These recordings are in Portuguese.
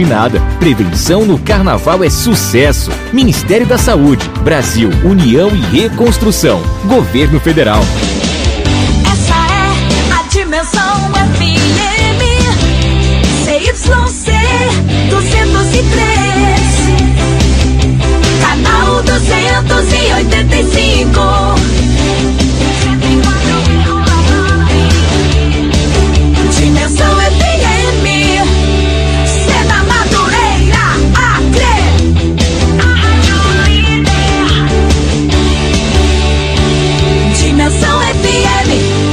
Nada. Prevenção no carnaval é sucesso. Ministério da Saúde, Brasil, União e Reconstrução, Governo Federal. Essa é a Dimensão FM, CYC 203, canal 285. Dimensão FM, Cena Madureira, Acre. Dimensão FM.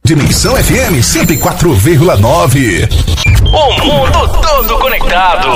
Dimensão FM 104,9. O mundo todo conectado.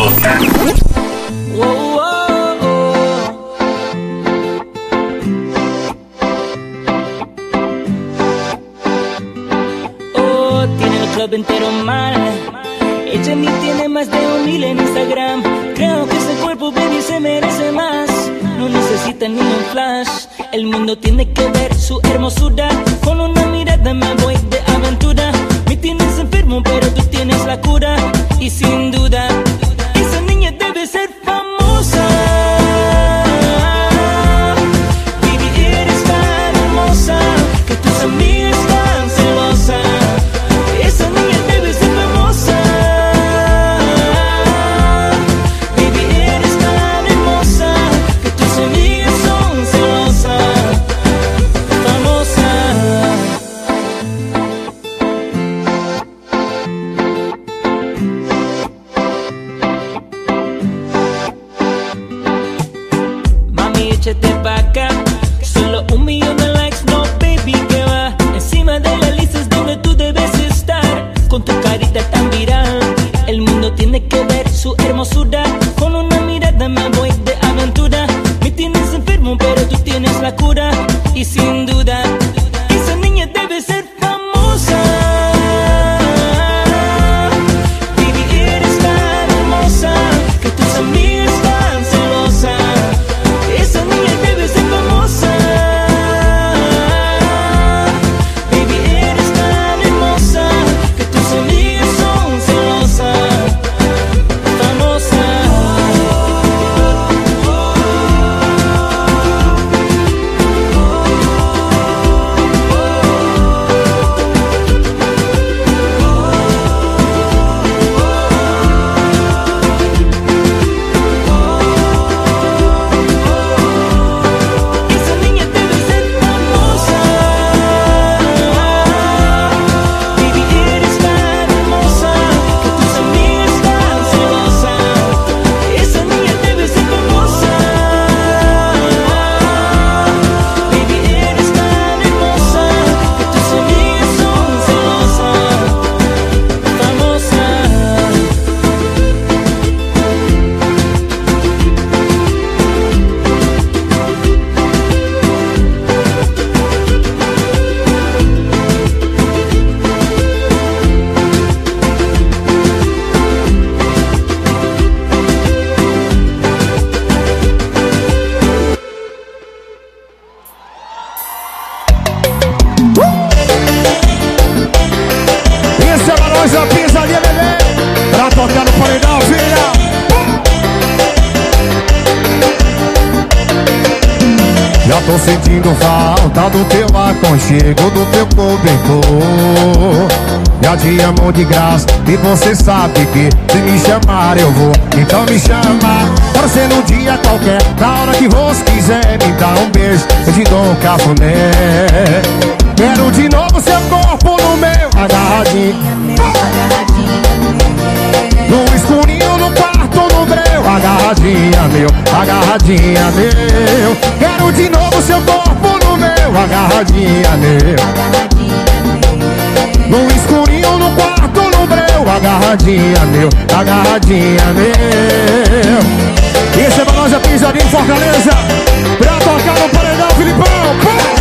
Tiene el club entero mal. Ella ni tiene más de 1,000 en Instagram. Creo que ese cuerpo, baby, se merece más. No necesita ni un flash. El mundo tiene que ver su hermosura. Con una mirada me voy de aventura. Me tienes enfermo, pero tú tienes la cura. Y sin duda, esa niña debe ser famosa. Baby, eres tan hermosa que tus amigas están celosas. Esa niña debe ser famosa. Baby, eres tan hermosa que tus amigas son celosas. Famosa. Mami, échate pa' acá. Solo 1 millón de likes, no baby, que va. Encima de la lista es donde tú debes estar. Con tu carita tan viral, el mundo tiene que ver su hermosura. Con una mirada me voy de aventura. Me tienes enfermo, pero tú tienes la cura. Y sin duda, esa niña debe ser famosa. Baby, eres tan hermosa que tus amigas están celosas. Esa niña debe ser famosa. Baby, eres tan hermosa que tus amigas son celosas. Famosa. Esa niña debe ser famosa. Baby, eres tan hermosa que tus amigas están celosas. Esa niña debe ser famosa. Baby, eres tan hermosa que tus amigas son celosas. Famosa. Esse é o Barões da Pisadinha, bebê. Pra tocar no paredão, filha. Já tô sentindo falta do teu aconchego, do teu cobertor. Já te amo de graça e você sabe que se me chamar eu vou. Então me chama, pode ser num dia qualquer. Na hora que você quiser me dar um beijo, eu te dou um cafuné. Quero de novo seu corpo no meu, agarradinho. No escurinho, no quarto, no breu. Agarradinha meu, agarradinha meu. Quero de novo seu corpo no meu, agarradinha meu. No escurinho, no quarto, no breu. Agarradinha meu, agarradinha meu. Esse é Barões da Pisadinha em Fortaleza. Pra tocar no paredão, Filipão.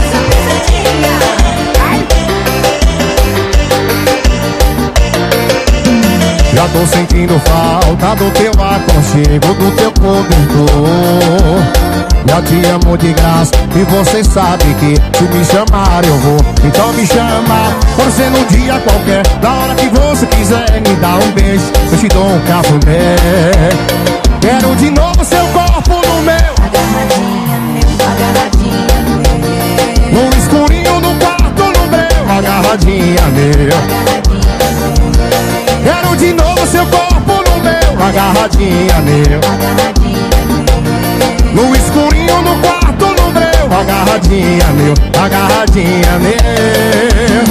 Já tô sentindo falta do teu aconchego, do teu cobertor. Já te amo de graça e você sabe que se me chamar eu vou. Então me chama, pode ser num dia qualquer. Na hora que você quiser me dar um beijo, eu te dou um cafuné. Quero de novo seu corpo no meu, Agarradinha meu, agarradinha meu. no escurinho, no quarto, no breu. Agarradinha meu. Quero de novo seu corpo no meu, agarradinha meu. No escurinho, no quarto, no breu. Agarradinha meu, agarradinha meu.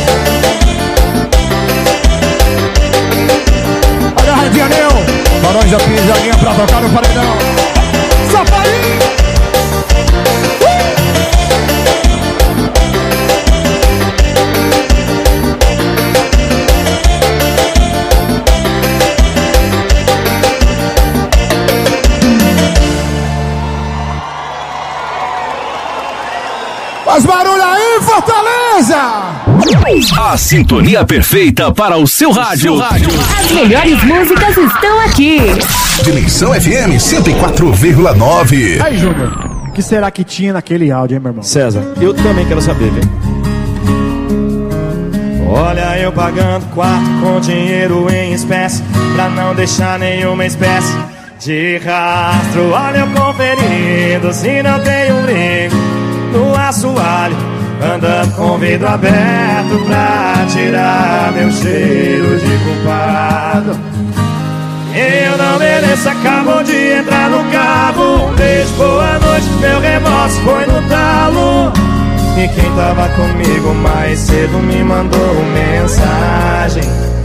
Agarradinha meu. Barões da Pisadinha pra tocar no paredão. Safarinho. A sintonia perfeita para o seu rádio. As melhores músicas estão aqui. Dimensão FM 104,9. Aí, Júnior, o que será que tinha naquele áudio, hein, meu irmão? César, eu também quero saber, viu? Olha, eu pagando quarto com dinheiro em espécie, pra não deixar nenhuma espécie de rastro. Olha, eu conferindo se não tem um brinco no assoalho, andando com o vidro aberto pra tirar meu cheiro de culpado. Eu não mereço, acabou de entrar no carro. Um beijo, boa noite, meu remorso foi no talo. E quem tava comigo mais cedo me mandou mensagem.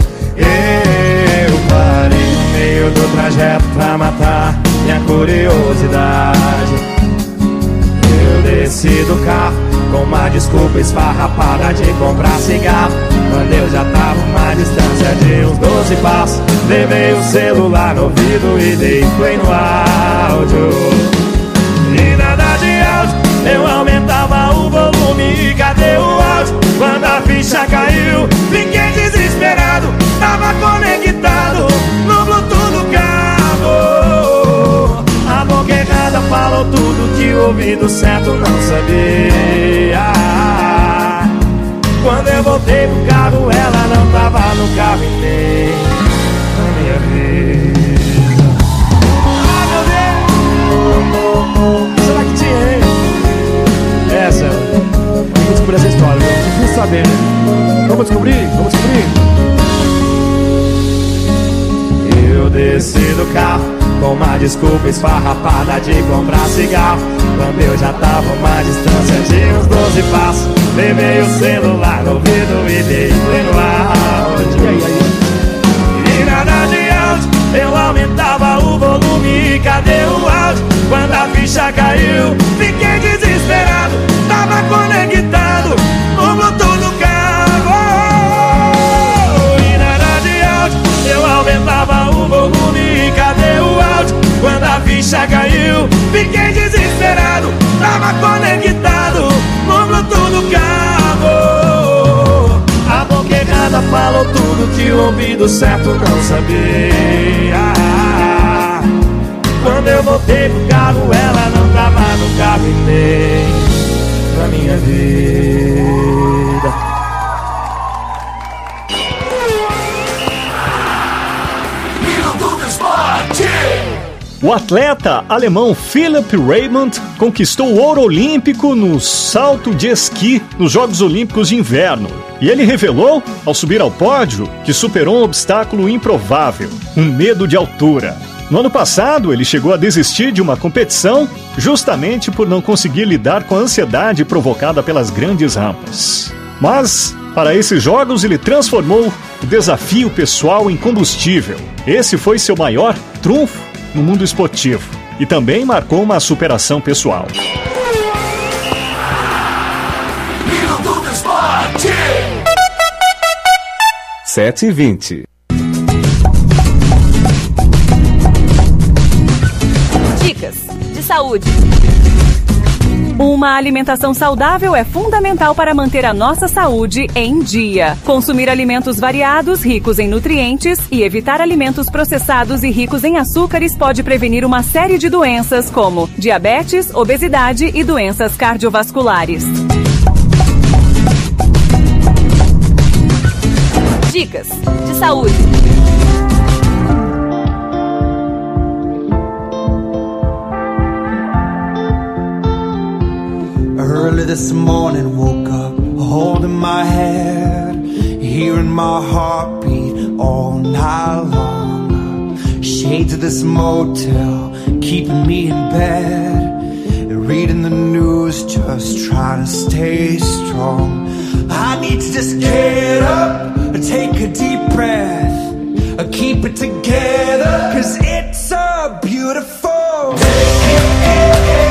Eu parei no meio do trajeto pra matar minha curiosidade. Eu desci do carro com uma desculpa esfarrapada de comprar cigarro, quando eu já tava uma distância de uns 12 passos. Levei o celular no ouvido e dei play no áudio. E nada de áudio, eu aumentava o volume e cadê o áudio? Quando a ficha caiu, fiquei desesperado. Tava conectado no Bluetooth do carro. A boca errada falou tudo que o ouvido certo não sabia. Quando eu voltei pro carro, ela não tava no carro e nem na minha vida. Ah, meu Deus! Será que tinha, hein? Essa, vamos descobrir essa história, viu? Preciso saber, né? Vamos descobrir? Vamos descobrir? Eu desci do carro com uma desculpa esfarrapada de comprar cigarro, quando eu já tava uma distância de uns 12 passos. Levei o celular no ouvido e dei play no áudio. E nada de áudio, eu aumentava o volume e cadê o áudio? Quando a ficha caiu, fiquei desesperado. Tava conectado no Bluetooth do carro. E nada de áudio, eu aumentava o volume e cadê o áudio? Quando a ficha caiu, fiquei desesperado. Tava conectado no Bluetooth do carro. A boca errada falou tudo que o ouvido certo não sabia. Quando eu voltei pro carro, ela não tava no carro e nem na minha vida. O atleta alemão Philipp Raimund conquistou o ouro olímpico no salto de esqui nos Jogos Olímpicos de Inverno. E ele revelou, ao subir ao pódio, que superou um obstáculo improvável, um medo de altura. No ano passado, ele chegou a desistir de uma competição justamente por não conseguir lidar com a ansiedade provocada pelas grandes rampas. Mas, para esses jogos, ele transformou o desafio pessoal em combustível. Esse foi seu maior trunfo no mundo esportivo e também marcou uma superação pessoal. 7h20. Dicas de saúde. Uma alimentação saudável é fundamental para manter a nossa saúde em dia. Consumir alimentos variados, ricos em nutrientes e evitar alimentos processados e ricos em açúcares pode prevenir uma série de doenças como diabetes, obesidade e doenças cardiovasculares. Dicas de saúde. Early this morning, woke up holding my head, hearing my heartbeat all night long. Shades of this motel keeping me in bed, reading the news, just trying to stay strong. I need to just get up, take a deep breath, keep it together, 'cause it's a beautiful day.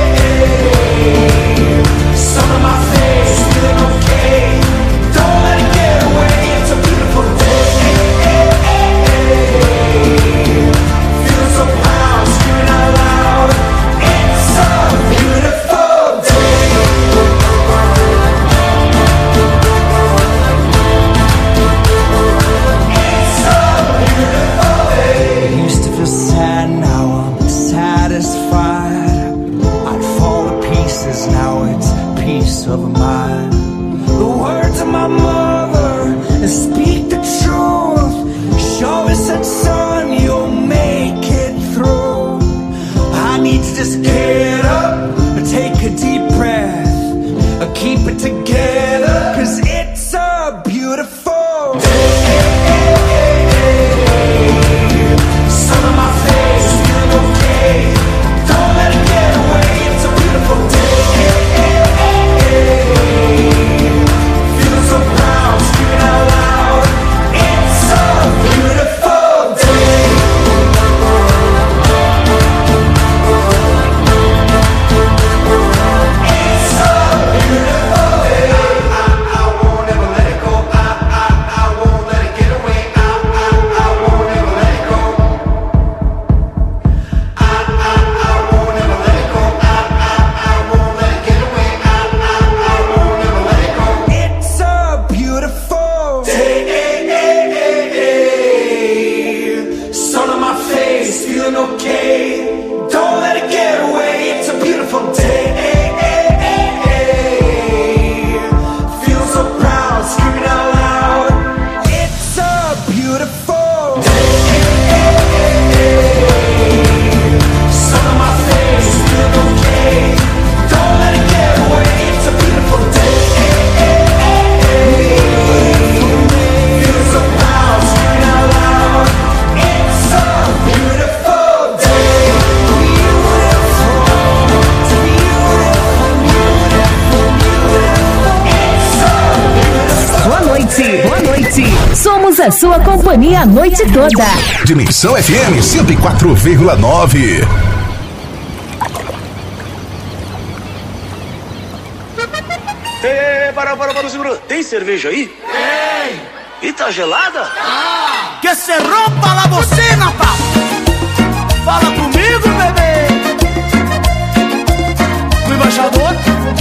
Some of my face feeling okay. Don't let it get away. It's a beautiful day. Feeling so proud, screaming out loud. It's a beautiful day. peace of mind. The words of my mother speak the truth. She always said, son, you'll make it through. I need to just get up, take a deep breath, keep it together, 'cause it's a beautiful day. Sun on my face, feeling okay. Don't let it get away, it's a beautiful day. Feeling so proud, screaming out loud. It's a beautiful day. It's a beautiful day. I won't ever let it go. I won't let it get away. I won't ever let it go. I won't ever let it go. I won't let it get away. I won't ever let it go. It's a beautiful day. Sun on my face, feeling okay. Don't let it get away. It's a beautiful day. Feel so proud, screaming out loud. It's a beautiful day. Sun on my face, feeling okay. Don't let it get away. It's a beautiful day. Feel so proud, screaming out loud. It's a beautiful day. Boa noite, boa noite. Somos a sua companhia a noite toda. Dimensão FM 104,9. Para, segura. Tem cerveja aí? Tem. E tá gelada? Que se rompa la bocina, pa. Fala comigo, bebê. O embaixador.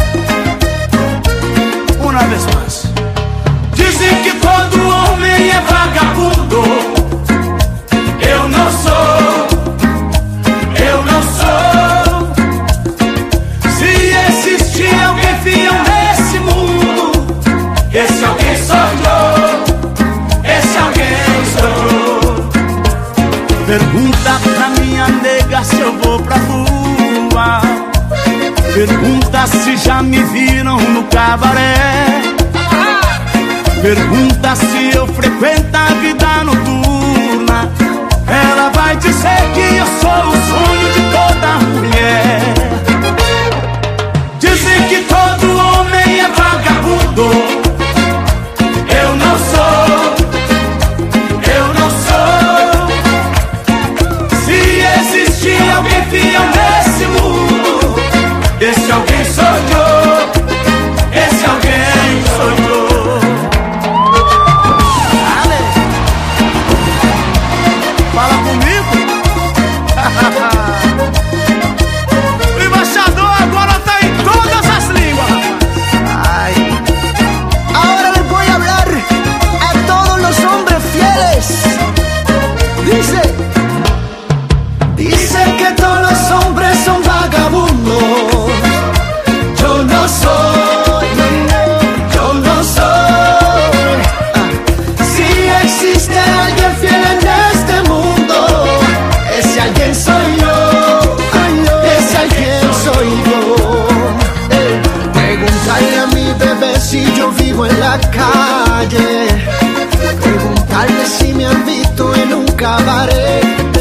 Uma vez mais. Dizem que todo homem é vagabundo. Eu não sou. Eu não sou. Se existir alguém fiel nesse mundo, esse alguém sou eu. Esse alguém sou eu. Pergunta pra minha nega se eu vou pra rua. Pergunta se já me viram no cabaré. Pergunta se eu frequento a vida noturna. Ela vai dizer que eu sou o sonho de toda mulher. Dizem que todo homem é vagabundo. Eu não sou. Eu não sou. Se existir alguém fiel nesse mundo, esse alguém sou eu. Esse alguém sou eu. Fala comigo. O embaixador agora tá em todas as línguas. Ay. Ahora les voy a hablar a todos los hombres fieles. Dice que todos los hombres son vagabundos. Yo no soy. Yo no soy. Si existe alguien fiel en este mundo, ese alguien soy yo. Ese alguien soy yo. Preguntarle a mi bebé si yo vivo en la calle. Preguntarle si me han visto en un cabaret.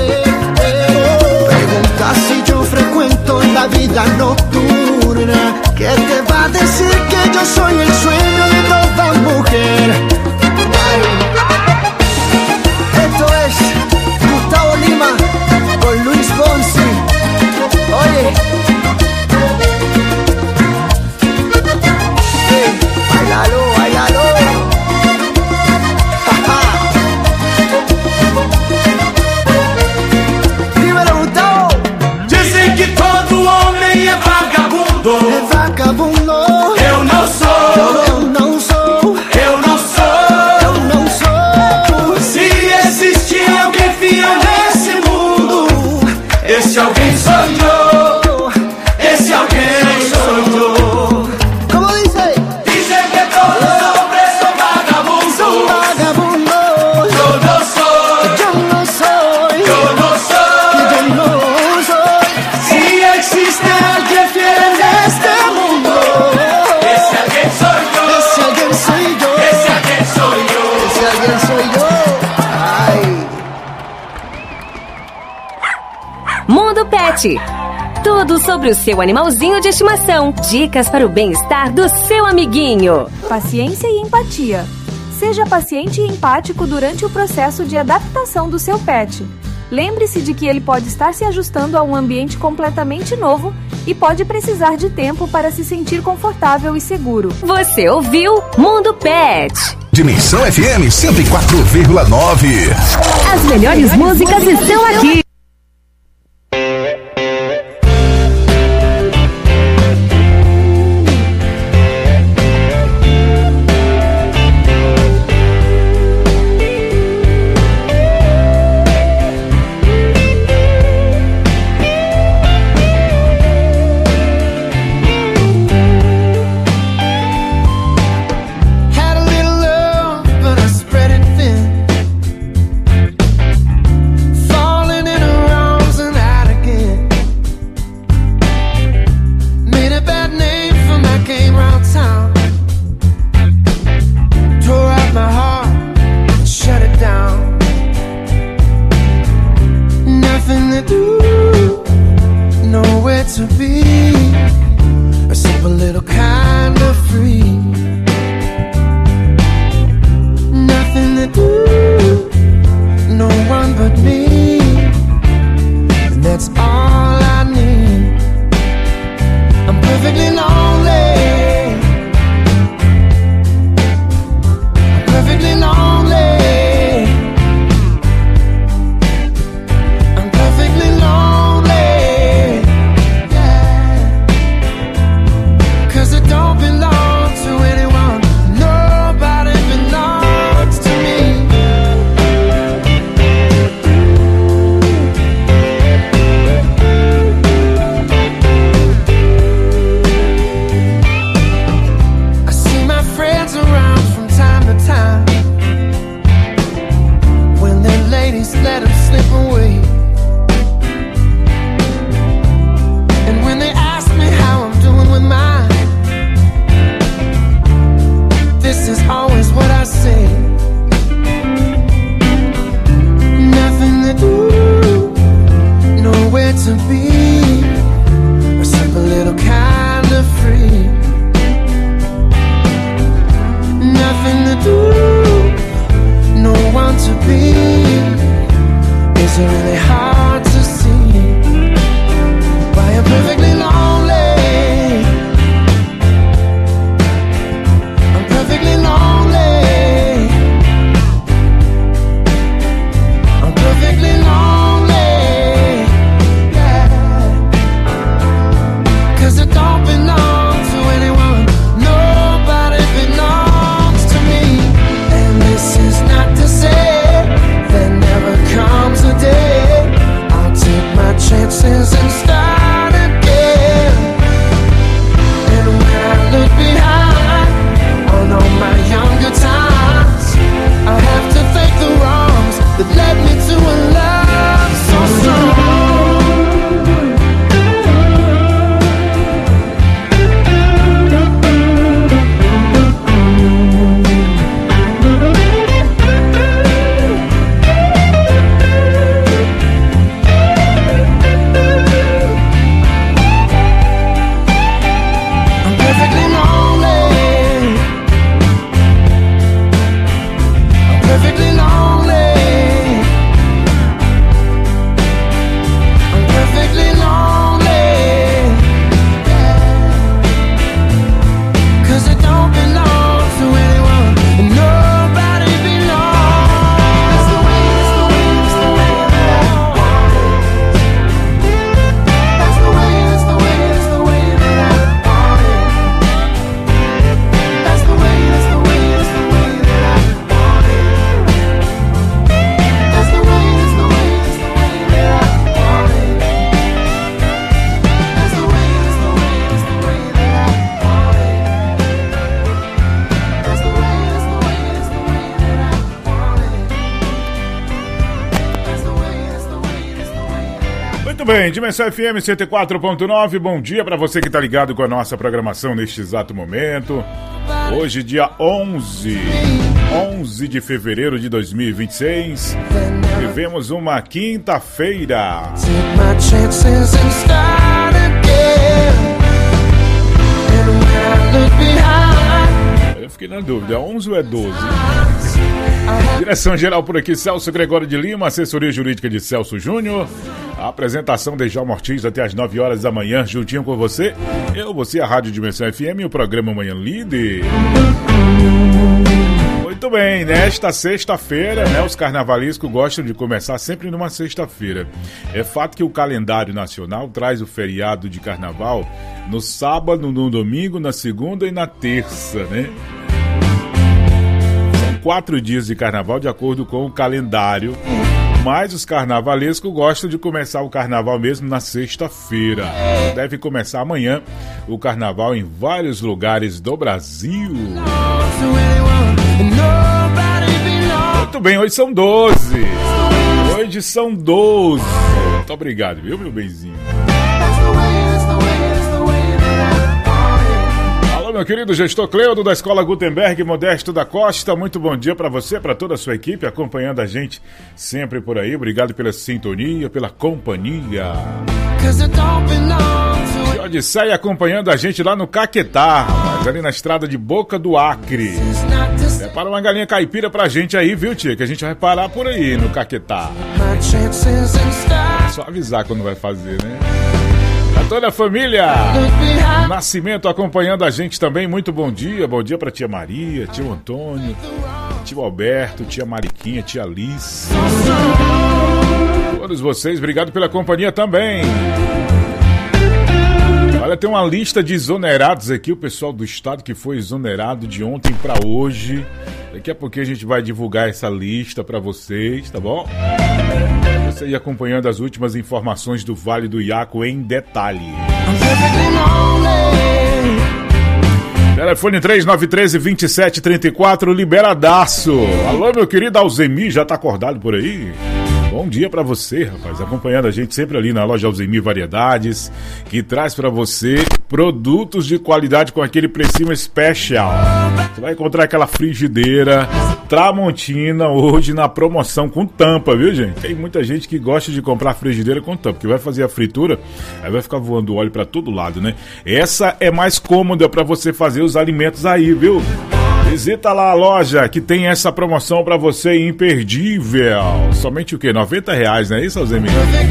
Preguntar si yo frecuento la vida nocturna. ¿Qué te va a decir que yo soy el sueño de toda mujer? Esto es Gustavo Lima con Luis Fonsi. Oye, bailalo, bailalo. Dímelo, Gustavo. Dizem que todo homem é vagabundo. É vagabundo. Eu não sou. Eu não sou. Eu não sou. Pet. Tudo sobre o seu animalzinho de estimação. Dicas para o bem-estar do seu amiguinho. Paciência e empatia. Seja paciente e empático durante o processo de adaptação do seu pet. Lembre-se de que ele pode estar se ajustando a um ambiente completamente novo e pode precisar de tempo para se sentir confortável e seguro. Você ouviu Mundo Pet. Dimensão FM 104,9. As melhores músicas estão aqui. Muito bem, Dimensão FM 104.9, bom dia para você que tá ligado com a nossa programação neste exato momento. Hoje, dia 11 de fevereiro de 2026, vivemos uma quinta-feira. chances and start again. And when I look behind, eu fiquei na dúvida, é 11 ou é 12? Direção geral por aqui, Celso Gregório de Lima, assessoria jurídica de Celso Júnior. A apresentação de Djalma Ortiz até as 9 horas da manhã, juntinho com você. Você, a Rádio Dimensão FM e o programa Manhã Líder. Muito bem, nesta sexta-feira, né, os carnavalescos gostam de começar sempre numa sexta-feira. É fato que o calendário nacional traz o feriado de carnaval no sábado, no domingo, na segunda e na terça, né? 4 dias de carnaval de acordo com o calendário, mas os carnavalescos gostam de começar o carnaval mesmo na sexta-feira. Deve começar amanhã o carnaval em vários lugares do Brasil. Muito bem, hoje são 12. Hoje são 12. Muito obrigado, viu, meu benzinho? Meu querido gestor Cleudo da Escola Gutenberg Modesto da Costa, muito bom dia para você, para toda a sua equipe acompanhando a gente sempre por aí. Obrigado pela sintonia, pela companhia. Odisseia acompanhando a gente lá no Caquetá, ali na estrada de Boca do Acre. Prepara uma galinha caipira pra gente aí, viu, tia? Que a gente vai parar por aí no Caquetá. Só avisar quando vai fazer, né? A toda a família Nascimento acompanhando a gente também, muito bom dia pra tia Maria, tio Antônio, tio Alberto, tia Mariquinha, tia Liz, todos vocês, obrigado pela companhia também. Olha, tem uma lista de exonerados aqui, o pessoal do estado que foi exonerado de ontem pra hoje. Daqui a pouquinho a gente vai divulgar essa lista pra vocês, tá bom? Você ir acompanhando as últimas informações do Vale do Iaco em detalhe. Telefone 3913-2734, liberadaço. Alô, meu querido Alzemir, já tá acordado por aí? Bom dia pra você, rapaz, acompanhando a gente sempre ali na loja Alzemir Variedades, que traz pra você produtos de qualidade com aquele precinho especial. Você vai encontrar aquela frigideira Tramontina hoje na promoção com tampa, viu, gente? Tem muita gente que gosta de comprar frigideira com tampa, que vai fazer a fritura, aí vai ficar voando óleo pra todo lado, né? Essa é mais cômoda pra você fazer os alimentos aí, viu? Visita lá a loja que tem essa promoção pra você imperdível. Somente o quê? R$90, não é isso, Alzemir?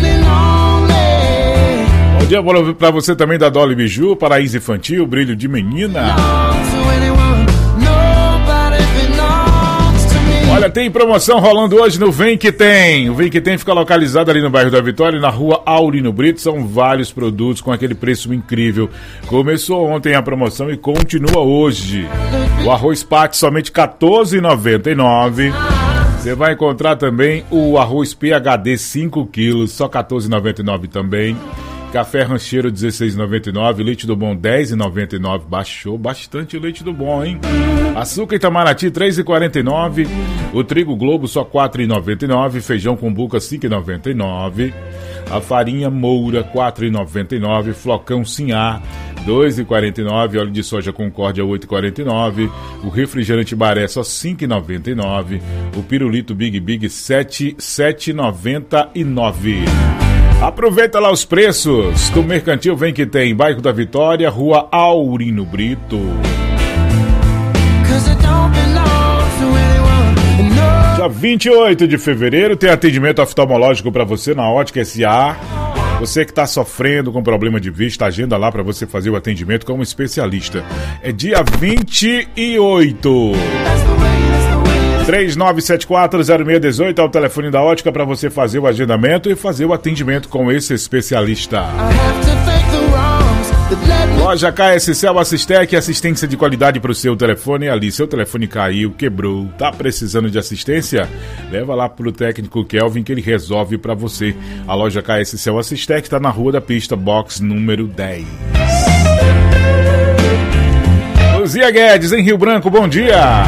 Bom dia pra você também da Dolly Biju, Paraíso Infantil, Brilho de Menina. Olha, tem promoção rolando hoje no Vem Que Tem. O Vem Que Tem fica localizado ali no bairro da Vitória, na rua Aurino Brito. São vários produtos com aquele preço incrível. Começou ontem a promoção e continua hoje. O arroz pate somente R$14,99. Você vai encontrar também o arroz PHD 5 quilos, só R$14,99 também. Café Rancheiro R$16,99, leite do bom R$10,99, baixou bastante o leite do bom, hein? Açúcar Itamaraty R$3,49, o trigo Globo só R$4,99, feijão Cumbuca R$5,99, a farinha Moura R$4,99, flocão Sinhá R$2,49, óleo de soja Concórdia R$8,49, o refrigerante Baré só R$5,99, o pirulito Big R$7,99. Aproveita lá os preços do Mercantil Vem Que Tem, bairro da Vitória, rua Aurino Brito. Dia 28 de fevereiro tem atendimento oftalmológico para você na Ótica S.A. Você que está sofrendo com problema de vista, agenda lá para você fazer o atendimento com um especialista. É dia 28. 39740618 é o telefone da Ótica para você fazer o agendamento e fazer o atendimento com esse especialista. Loja KSCel Assistec, assistência de qualidade para o seu telefone. Ali, seu telefone caiu, quebrou, tá precisando de assistência? Leva lá pro técnico Kelvin que ele resolve para você. A loja KSCel Assistec está na Rua da Pista, box número 10. Luzia Guedes, em Rio Branco, bom dia.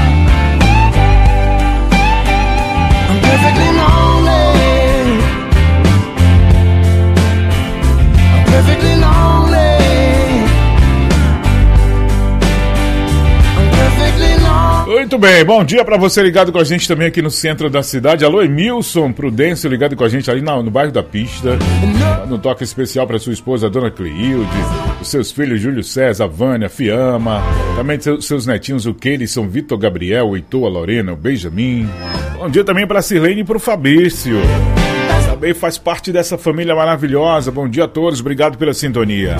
Muito bem, bom dia pra você ligado com a gente também aqui no centro da cidade. Alô, Emilson Prudêncio ligado com a gente ali no bairro da Pista. Um toque especial pra sua esposa, Dona Cleilde, os seus filhos Júlio César, Vânia, Fiamma, também seus netinhos, o Keilson, Vitor Gabriel, o Heitor, a Lorena, o Benjamin. Bom dia também pra Sirlene e pro Fabrício. Também faz parte dessa família maravilhosa. Bom dia a todos, obrigado pela sintonia.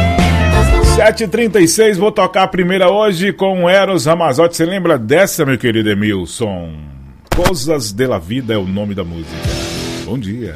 7h36, vou tocar a primeira hoje com Eros Ramazzotti. Você lembra dessa, meu querido Emilson? Coisas de la Vida é o nome da música. Bom dia.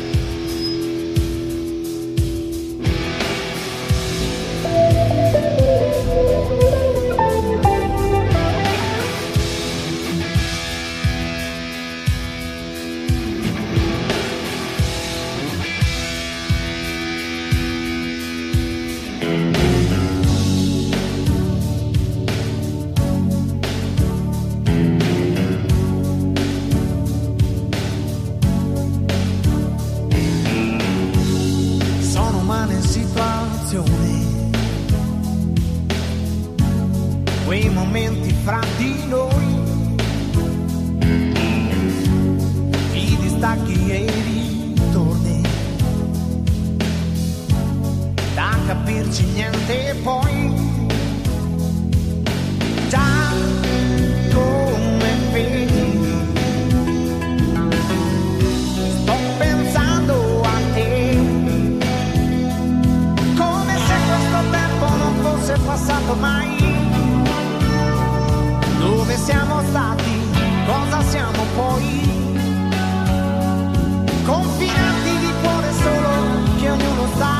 Quei momenti fra di noi, i distacchi e i ritorni, da capirci niente poi, già come vedi, sto pensando a te, come se questo tempo non fosse passato mai. Dove siamo stati, cosa siamo poi? Confinati di cuore solo che ognuno sta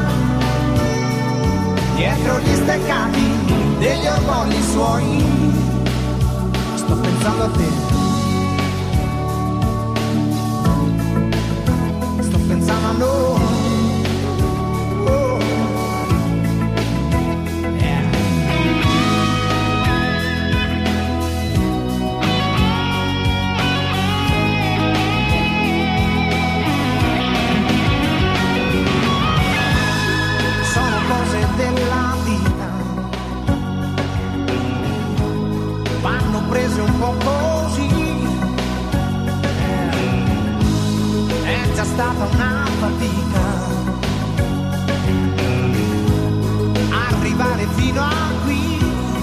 dietro gli steccati degli orgogli suoi. Sto pensando a te, sto pensando a noi. Prese un po' così, è già stata una fatica arrivare fino a qui,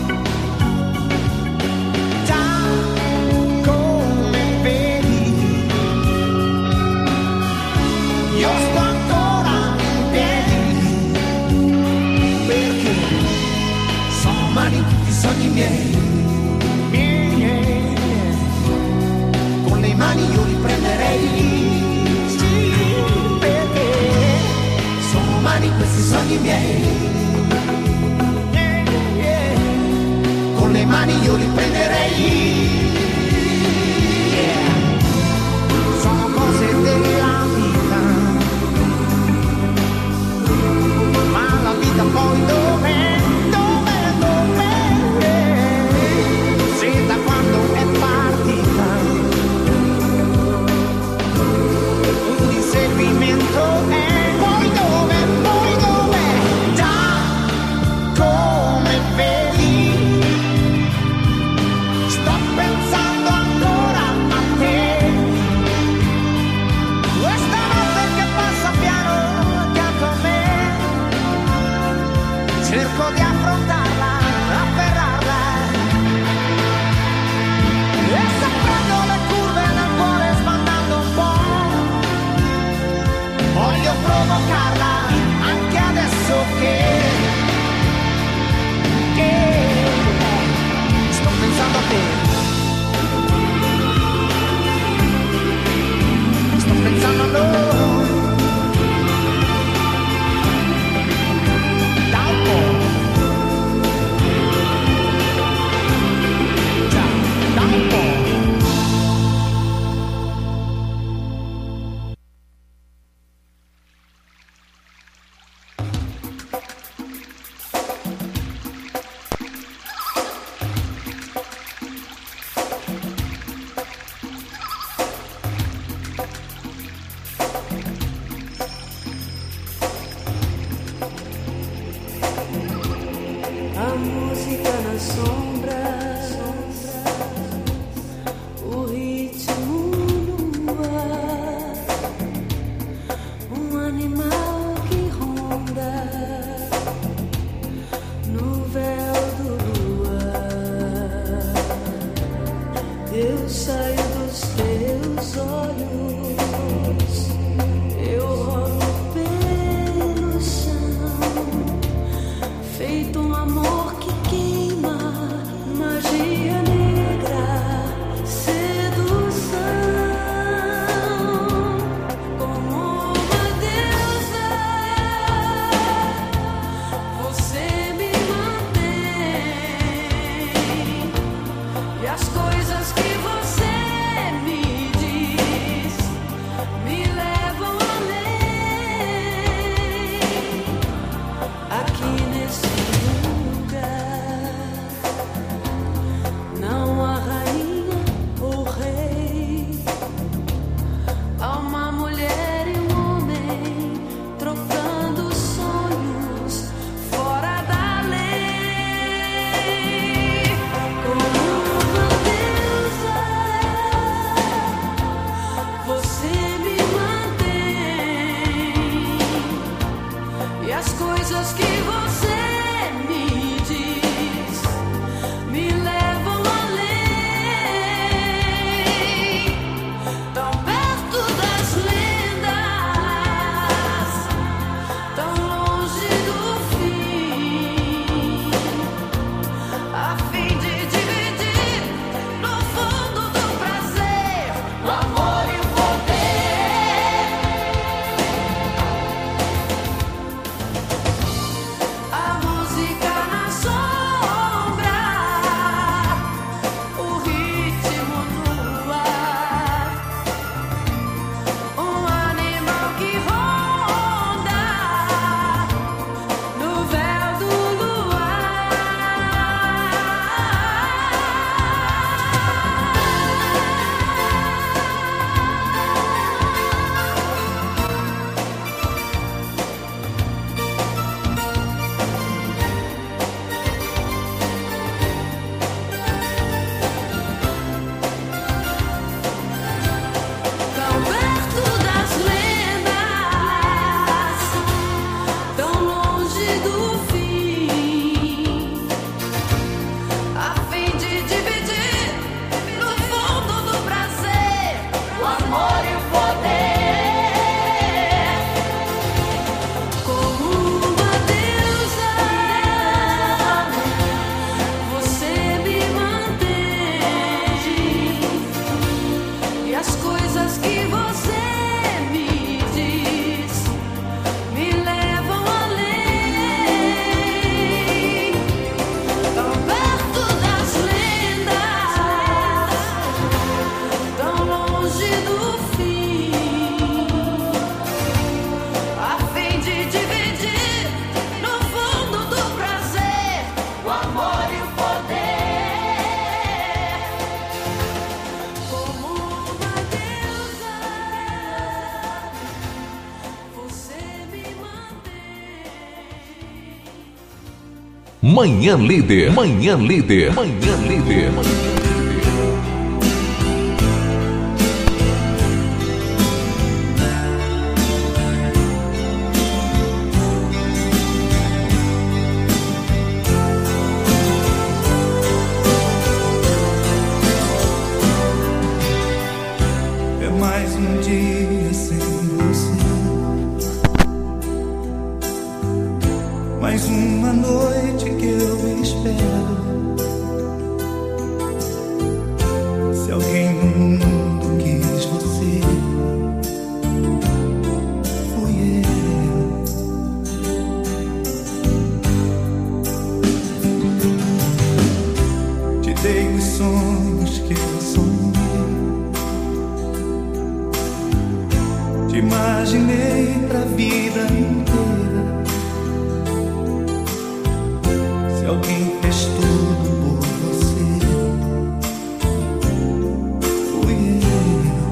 già come vedi io sto ancora in piedi, perché sono umani tutti i sogni miei. Mani io li prenderei, sì, perché sono umani questi sogni miei, con le mani io li prenderei, sono cose della vita, ma la vita poi dov'è, se da quando è partita seguimento e poi dove, già come vedi, sto pensando ancora a te, questa notte che passa piano accanto a me, cerco di affrontarla, afferrarla, e se prendo le curve nel cuore sbandando un po', voglio provocarla anche adesso che sto pensando a te, sto pensando a noi, da un po', già, da un po'. A música nas sombras feito um amor que queima, magia negra, sedução, como uma deusa, você me mantém, e as coisas que você me diz me levam além, aqui nesse lugar não há rainha ou rei, há uma mulher e um homem trocando sonhos fora da lei, como uma deusa, você me mantém, e as coisas que você me diz me levam além, tão perto das lendas, tão longe do fim, a fim de dividir no fundo do prazer o amor e o poder. A música na sombra, o ritmo no ar, um animal que ronda no véu do tão perto das lendas, tão longe do fim, a fim de dividir no fundo do prazer o amor e o poder, como uma deusa, você me mantém, e as coisas que você me diz me levam além, tão perto das lendas, tão longe do fim, a fim de dividir no fundo do prazer o amor e o poder, como uma deusa, você me mantém. Manhã Líder, Manhã Líder, Manhã Líder. É mais um dia sem você, mais uma noite que eu espero. Se alguém no mundo quis você, fui eu. Te dei os sonhos que eu sonhei, te imaginei pra vida inteira. Se alguém fez tudo por você, fui eu.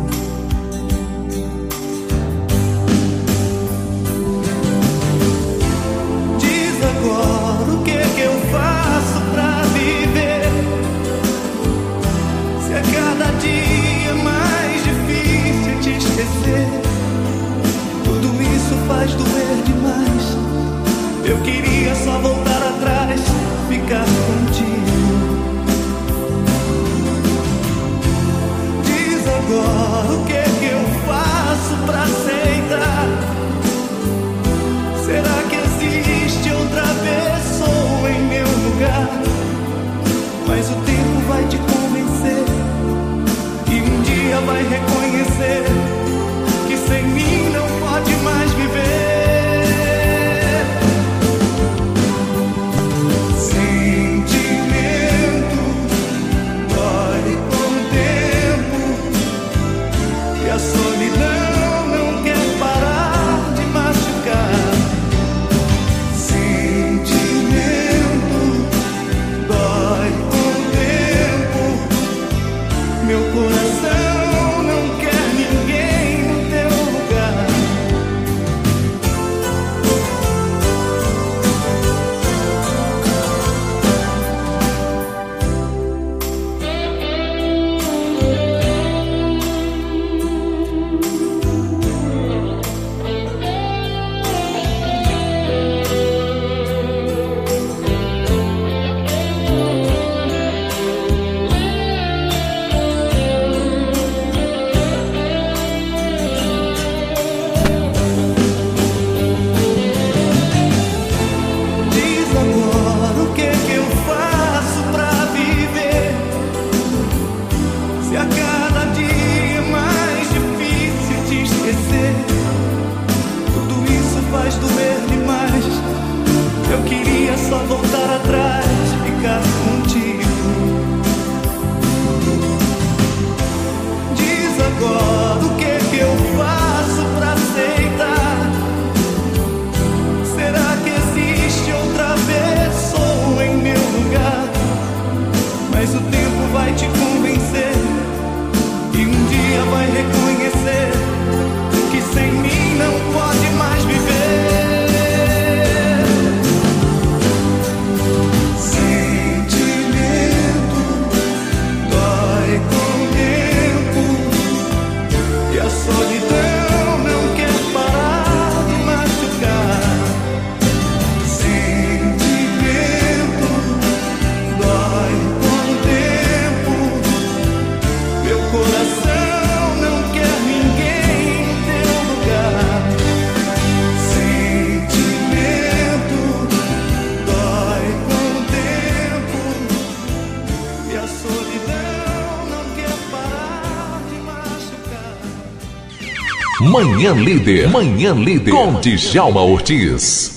Diz agora o que eu faço pra viver, se a cada dia mais difícil te esquecer. Tudo isso faz doer demais. Eu queria só voltar atrás, ficar contigo. Manhã Líder. Manhã Líder. Com Djalma Ortiz.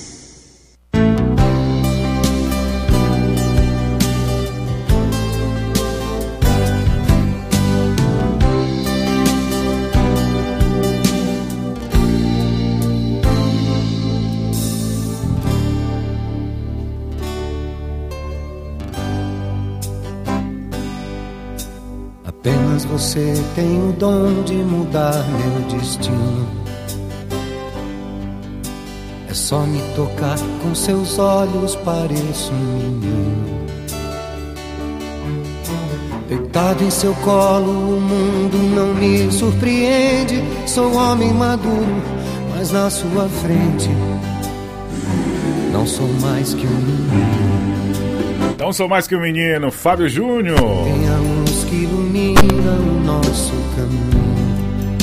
Apenas você tem o dom de mudar meu destino. É só me tocar com seus olhos, pareço um menino. Deitado em seu colo, o mundo não me surpreende. Sou homem maduro, mas na sua frente não sou mais que um menino. Não sou mais que um menino, Fábio Júnior. Tem a luz que ilumina o nosso caminho.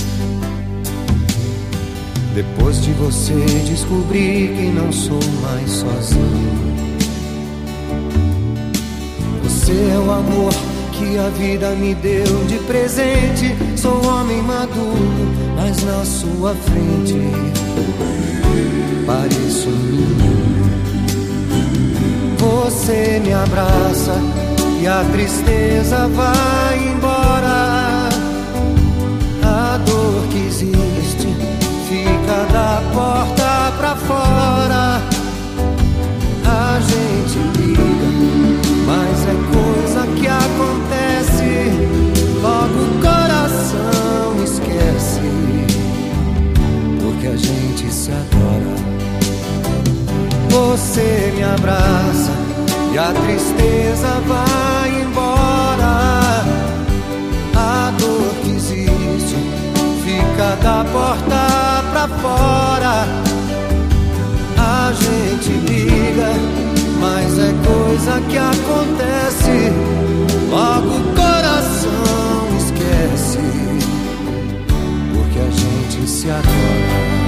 Depois de você descobri que não sou mais sozinho. Você é o amor que a vida me deu de presente. Sou homem maduro, mas na sua frente pareço um menino. Você me abraça e a tristeza vai embora. A dor que existe fica da porta pra fora. A gente briga, mas é coisa que acontece. Logo o coração esquece, porque a gente se adora. Você me abraça e a tristeza vai embora. A dor que existe fica da porta pra fora. A gente liga, mas é coisa que acontece. Logo o coração esquece, porque a gente se adora.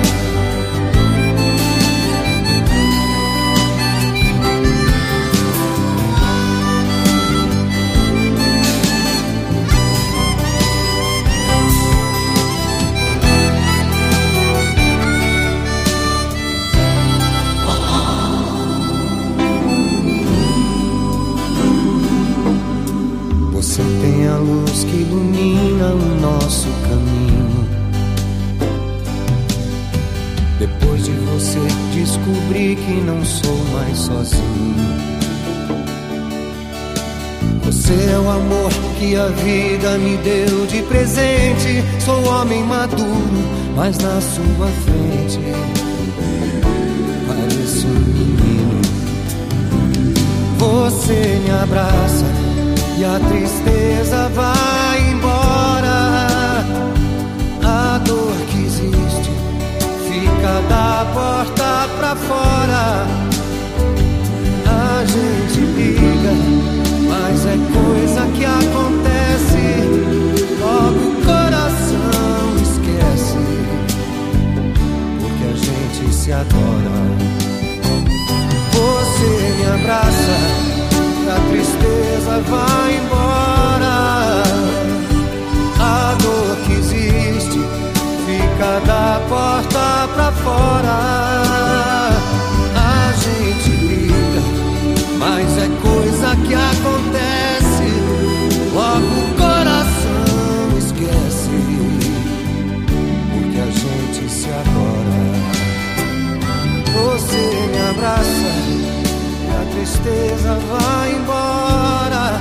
Você tem a luz que ilumina o nosso caminho. Depois de você descobri que não sou mais sozinho. Você é o amor que a vida me deu de presente. Sou homem maduro, mas na sua frente pareço um menino. Você me abraça e a tristeza vai embora. A dor que existe fica da porta pra fora. A gente liga, mas é coisa que acontece. Logo o coração esquece, porque a gente se adora. Você me abraça, a tristeza vai embora. A dor que existe fica da porta pra fora. A gente liga, mas é coisa que acontece. Logo o coração esquece, porque a gente se adora. Você me abraça, a tristeza vai embora.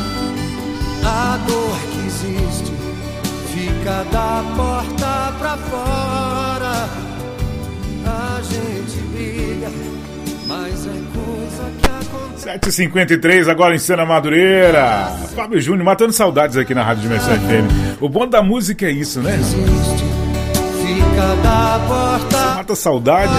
A dor que existe fica da porta pra fora. A gente briga, mas é coisa que acontece. 7h53 agora em Sena Madureira. Fábio Júnior matando saudades aqui na Rádio Dimensão FM. O bom da música é isso, né? Existe, fica da porta. Você mata saudade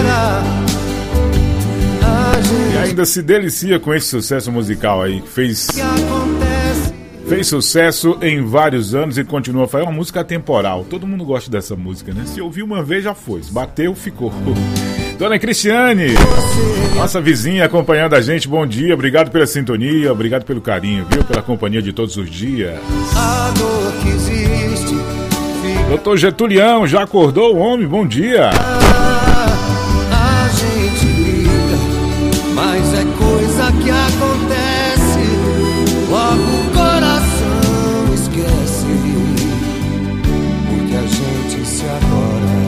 e ainda se delicia com esse sucesso musical aí, que fez sucesso em vários anos e continua a fazer uma música atemporal. Todo mundo gosta dessa música, né? Se ouviu uma vez já foi, se bateu, ficou. Dona Cristiane, nossa vizinha acompanhando a gente, bom dia, obrigado pela sintonia, obrigado pelo carinho, viu? Pela companhia de todos os dias. A dor que existe Doutor Getulião, já acordou o homem? Bom dia. A gente liga, mas é coisa que acontece. Logo o coração esquece, porque a gente se adora.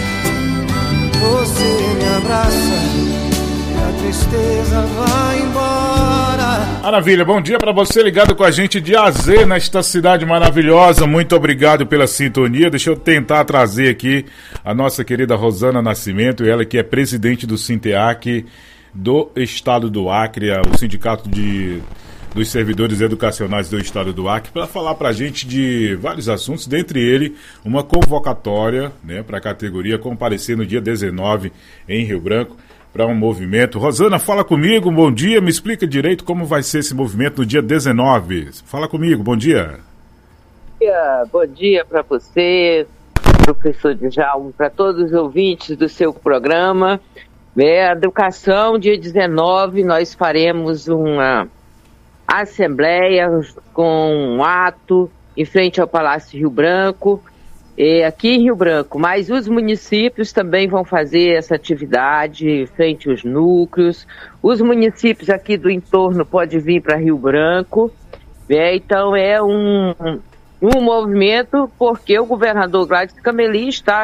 Você me abraça e a tristeza vai embora. Maravilha, bom dia para você ligado com a gente de AZ nesta cidade maravilhosa. Muito obrigado pela sintonia. Deixa eu tentar trazer aqui a nossa querida Rosana Nascimento, ela que é presidente do Sinteac do estado do Acre, o sindicato dos servidores educacionais do estado do Acre, para falar para a gente de vários assuntos, dentre ele uma convocatória, né, para a categoria comparecer no dia 19 em Rio Branco para um movimento. Rosana, fala comigo, bom dia, me explica direito como vai ser esse movimento no dia 19. Fala comigo, bom dia. Bom dia para você, professor Djalma, para todos os ouvintes do seu programa. Educação, dia 19, nós faremos uma assembleia com um ato em frente ao Palácio Rio Branco, aqui em Rio Branco, mas os municípios também vão fazer essa atividade frente aos núcleos. Os municípios aqui do entorno podem vir para Rio Branco, então é um movimento, porque o governador Gladys Cameli está há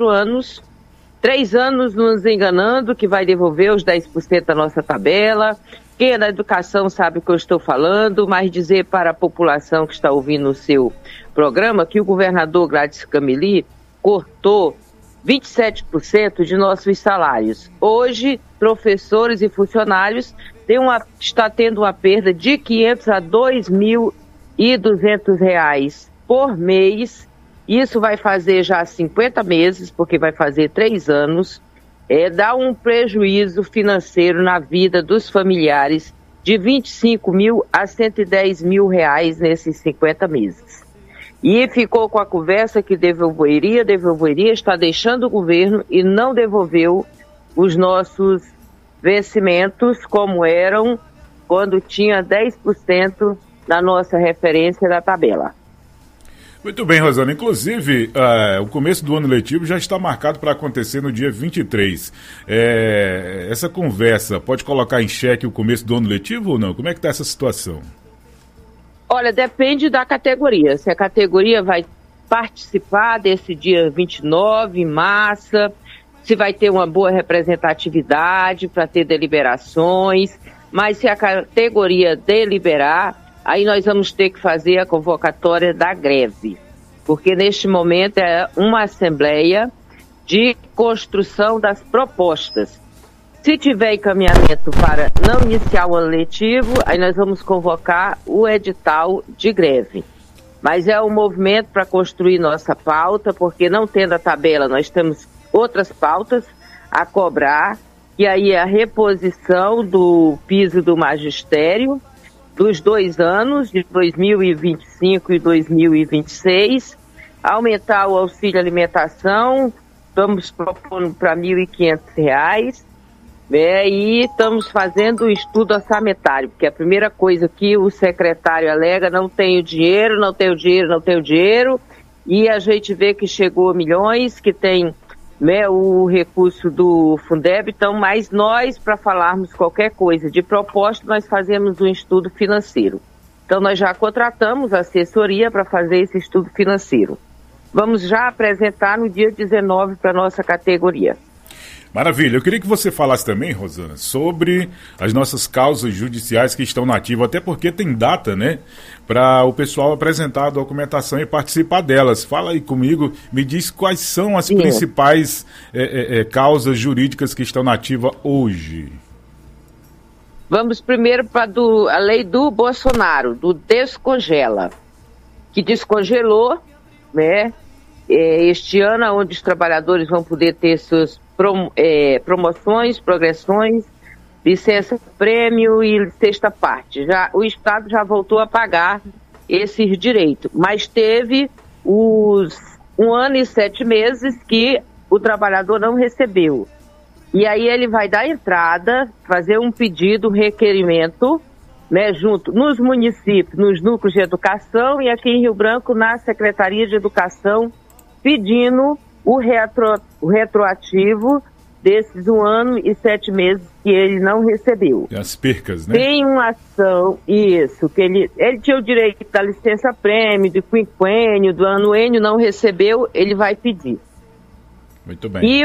3 anos nos enganando que vai devolver os 10% da nossa tabela. Quem é da educação sabe o que eu estou falando, mas dizer para a população que está ouvindo o seu programa que o governador Gladys Cameli cortou 27% de nossos salários. Hoje, professores e funcionários está tendo uma perda de R$500 a R$2.200 por mês. Isso vai fazer já 50 meses, porque vai fazer 3 anos. Dá um prejuízo financeiro na vida dos familiares de R$25 mil a R$110 mil nesses 50 meses. E ficou com a conversa que devolveria, está deixando o governo e não devolveu os nossos vencimentos como eram quando tinha 10% na nossa referência da tabela. Muito bem, Rosana. Inclusive, o começo do ano letivo já está marcado para acontecer no dia 23. Essa conversa pode colocar em xeque o começo do ano letivo ou não? Como é que está essa situação? Olha, depende da categoria. Se a categoria vai participar desse dia 29 em massa, se vai ter uma boa representatividade para ter deliberações, mas se a categoria deliberar, aí nós vamos ter que fazer a convocatória da greve, porque neste momento é uma assembleia de construção das propostas. Se tiver encaminhamento para não iniciar o ano letivo, aí nós vamos convocar o edital de greve. Mas é um movimento para construir nossa pauta, porque não tendo a tabela, nós temos outras pautas a cobrar, e aí a reposição do piso do magistério, dos 2 anos, de 2025 e 2026, aumentar o auxílio alimentação, estamos propondo para R$1.500, e estamos fazendo um estudo orçamentário, porque a primeira coisa que o secretário alega, não tenho dinheiro, e a gente vê que chegou a milhões, que tem o recurso do Fundeb, então, mas nós, para falarmos qualquer coisa de proposta, nós fazemos um estudo financeiro. Então, nós já contratamos a assessoria para fazer esse estudo financeiro. Vamos já apresentar no dia 19 para a nossa categoria. Maravilha. Eu queria que você falasse também, Rosana, sobre as nossas causas judiciais que estão na ativa, até porque tem data, né, para o pessoal apresentar a documentação e participar delas. Fala aí comigo, me diz quais são as principais causas jurídicas que estão na ativa hoje. Vamos primeiro para a lei do Bolsonaro, do Descongela, que descongelou, né, este ano, onde os trabalhadores vão poder ter suas promoções, progressões, licença-prêmio e sexta parte. O Estado já voltou a pagar esses direitos, mas teve os 1 ano e 7 meses que o trabalhador não recebeu. E aí ele vai dar entrada, fazer um pedido, um requerimento, né, junto nos municípios, nos núcleos de educação e aqui em Rio Branco na Secretaria de Educação pedindo o retroativo desses 1 ano e 7 meses que ele não recebeu. E as percas, né? Tem uma ação, isso, que ele tinha o direito da licença-prêmio, do quinquênio, do anuênio, não recebeu, ele vai pedir. Muito bem. E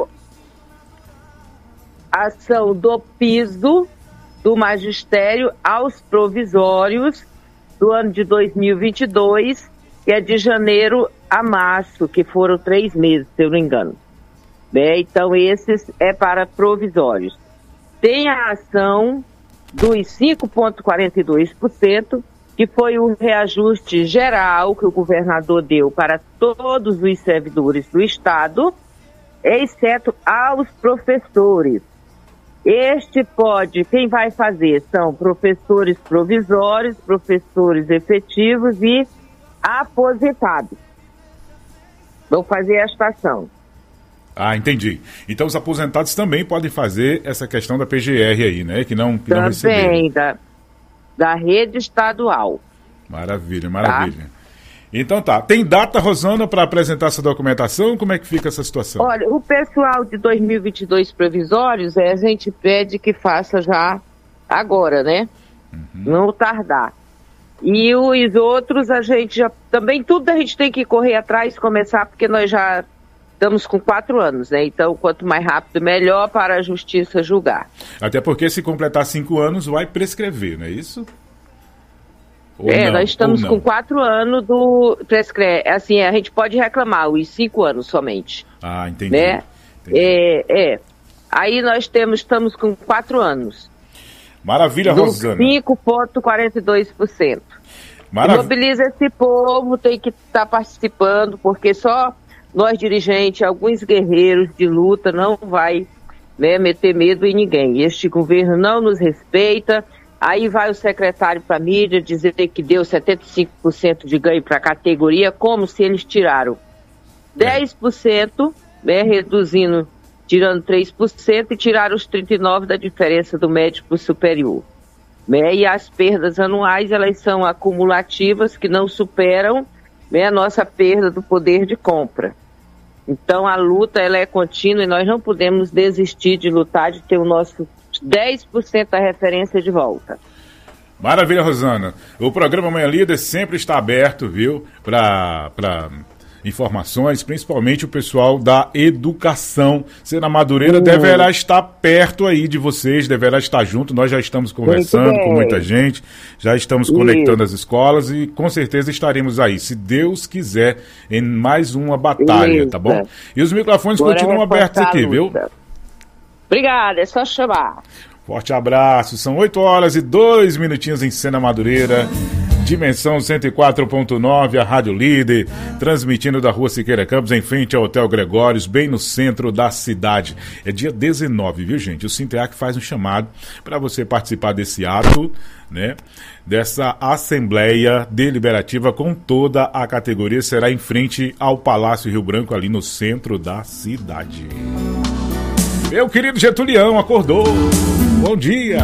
a ação do piso do magistério aos provisórios do ano de 2022, que é de janeiro a março, que foram 3 meses, se eu não me engano. Então, esses é para provisórios. Tem a ação dos 5,42%, que foi o reajuste geral que o governador deu para todos os servidores do Estado, exceto aos professores. Quem vai fazer são professores provisórios, professores efetivos e aposentados. Vão fazer esta ação. Ah, entendi. Então os aposentados também podem fazer essa questão da PGR aí, né? Que não receberam. Também, da rede estadual. Maravilha, maravilha. Tá? Então tá. Tem data, Rosana, para apresentar essa documentação? Como é que fica essa situação? Olha, o pessoal de 2022 provisórios, a gente pede que faça já agora, né? Não tardar. E os outros, a gente já... Também tudo a gente tem que correr atrás, começar, porque nós já... Estamos com 4 anos, né? Então, quanto mais rápido, melhor para a justiça julgar. Até porque se completar 5 anos, vai prescrever, não é isso? Nós estamos com 4 anos do prescreve. Assim, a gente pode reclamar os 5 anos somente. Ah, entendi. Né? Aí nós estamos com 4 anos. Maravilha, Rosana. 5,42%. Mobiliza esse povo, tem que estar participando, porque só... Nós, dirigentes, alguns guerreiros de luta, não vai, né, meter medo em ninguém. Este governo não nos respeita. Aí vai o secretário para a mídia dizer que deu 75% de ganho para a categoria, como se eles tiraram 10%, né, tirando 3%, e tiraram os 39% da diferença do médio para o superior. Né? E as perdas anuais, elas são acumulativas, que não superam, né, a nossa perda do poder de compra. Então, a luta ela é contínua e nós não podemos desistir de lutar, de ter o nosso 10% da referência de volta. Maravilha, Rosana. O programa Manhã Líder sempre está aberto, viu, para informações, principalmente o pessoal da educação. Sena Madureira deverá estar perto aí de vocês, deverá estar junto. Nós já estamos conversando com muita gente, já estamos conectando as escolas e com certeza estaremos aí, se Deus quiser, em mais uma batalha, tá bom? E os microfones continuam abertos aqui, viu? Obrigada, é só chamar. Forte abraço, são 8 horas e 2 minutinhos em Sena Madureira. Dimensão 104.9, a Rádio Líder, transmitindo da Rua Siqueira Campos, em frente ao Hotel Gregórios, bem no centro da cidade. É dia 19, viu, gente? O Sinteac faz um chamado para você participar desse ato, né? Dessa Assembleia Deliberativa com toda a categoria. Será em frente ao Palácio Rio Branco, ali no centro da cidade. Meu querido Getulião acordou. Bom dia.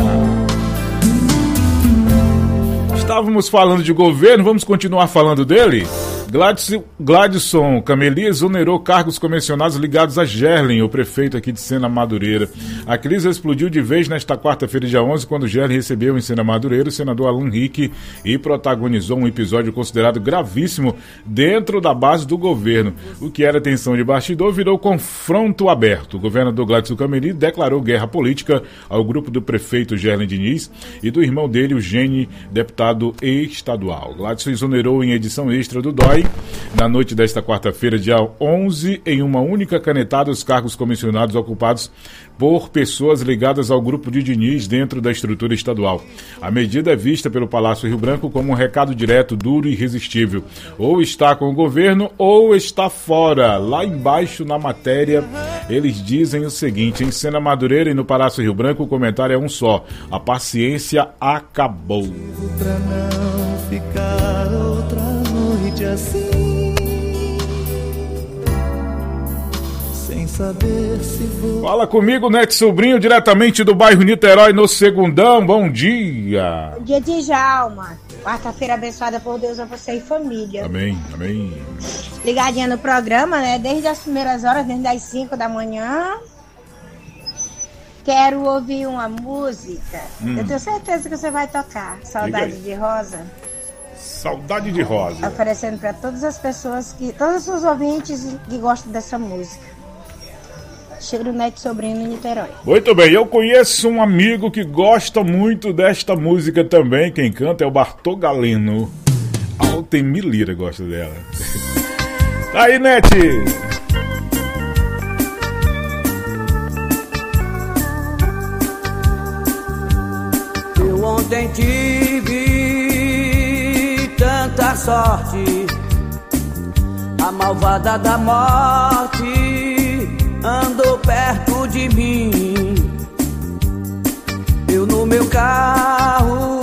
Estávamos falando de governo, vamos continuar falando dele? Gladson Cameli exonerou cargos comissionados ligados a Gerlen, o prefeito aqui de Sena Madureira. A crise explodiu de vez nesta quarta-feira, dia 11, quando Gerlen recebeu em Sena Madureira o senador Alan Rick e protagonizou um episódio considerado gravíssimo dentro da base do governo. O que era tensão de bastidor virou confronto aberto. O governador Gladson Cameli declarou guerra política ao grupo do prefeito Gerlen Diniz e do irmão dele, o Gene, deputado estadual. Gladson exonerou em edição extra do DOI na noite desta quarta-feira, dia 11, em uma única canetada, os cargos comissionados ocupados por pessoas ligadas ao grupo de Diniz dentro da estrutura estadual. A medida é vista pelo Palácio Rio Branco como um recado direto, duro e irresistível. Ou está com o governo ou está fora. Lá embaixo na matéria, eles dizem o seguinte: em Sena Madureira e no Palácio Rio Branco, o comentário é um só: a paciência acabou. Pra não ficar outra noite assim, sem saber se vou... Fala comigo, Neto Sobrinho, diretamente do bairro Niterói, no Segundão. Bom dia. Bom dia, Djalma. Quarta-feira abençoada por Deus a você e família. Amém, amém. ligadinha no programa, né? Desde as primeiras horas, desde as 5 da manhã. Quero ouvir uma música. Eu tenho certeza que você vai tocar. Saudade de Rosa. Saudade de Rosa. Oferecendo para todas as pessoas, todos os ouvintes que gostam dessa música. Cheiro Neto Sobrinho, Niterói. Muito bem, eu conheço um amigo que gosta muito desta música também. Quem canta é o Bartô Galeno. Altemir Lira gosta dela. Tá aí, Nete! Eu ontem tive tanta sorte, a malvada da morte andou perto de mim. Eu no meu carro